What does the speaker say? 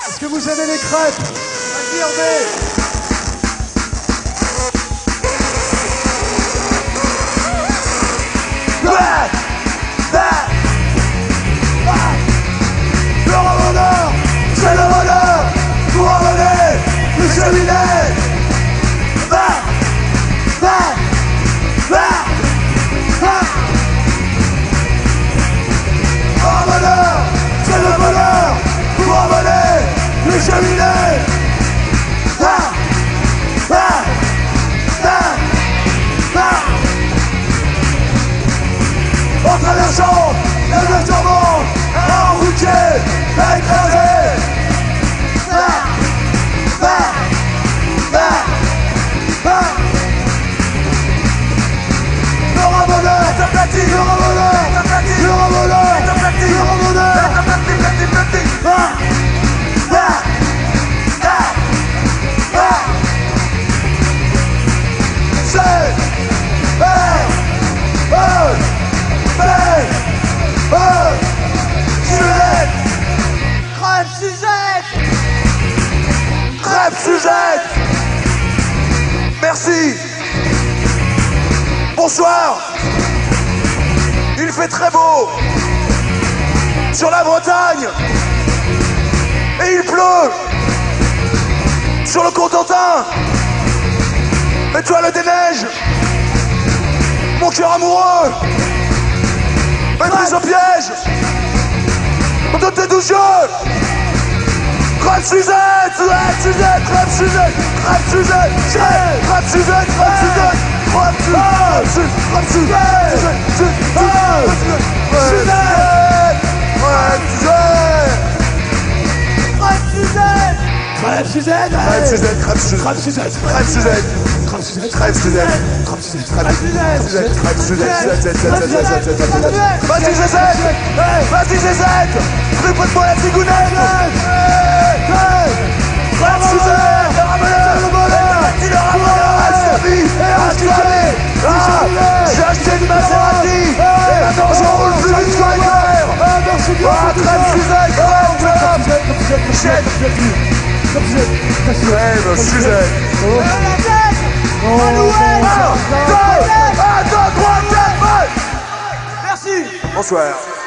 Est-ce que vous aimez les crêpes? Vas-y Hervé. Le revendeur, c'est le voleur. Vous revenez, le cheminée. Le voleur, c'est le voleur. Vous revenez, le cheminée. En traversant la mer tourmente, un routier a écrasé. Le ramoneur, le ramoneur, le ramoneur, le ramoneur. Crêpe Suzette. Merci. Bonsoir. Il fait très beau sur la Bretagne et il pleut sur le Cotentin. Mais tu as le déneige, mon cœur amoureux, maîtrise au piège de tes douze yeux. Crêpe Suzette, crêpe Suzette, crêpe Suzette, crêpe Suzette, crêpe Suzette, crêpe Suzette, crêpe Suzette, crêpe Suzette, crêpe Suzette, crêpe Suzette, crêpe Suzette, crêpe Suzette, crêpe Suzette, crêpe Suzette, crêpe Suzette, crêpe Suzette, crêpe Suzette, vas-y Zézette, vas-y Zézette, plus près de moi la cigounette. Crêpe Suzette, le ramoneur, le ramoneur, Alsabi, j'ai acheté une Maserati, et maintenant je roule plus vite sur les verres. Crêpe Suzette, crêpe Suzette, crêpe Suzette. Merci. Bonsoir.